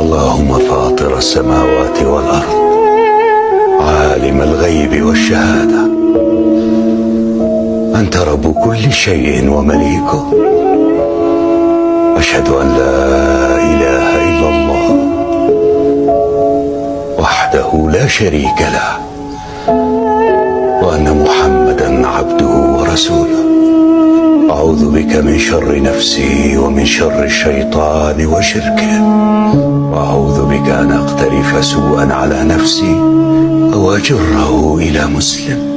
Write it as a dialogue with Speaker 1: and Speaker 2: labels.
Speaker 1: اللهم فاطر السماوات والأرض، عالم الغيب والشهادة، أنت رب كل شيء ومليكه. أشهد أن لا إله إلا الله وحده لا شريك له، وأن محمدا عبده ورسوله. أعوذ بك من شر نفسي ومن شر الشيطان وشركه، وأعوذ بك أن أقترف سوءا على نفسي أو أجره إلى مسلم.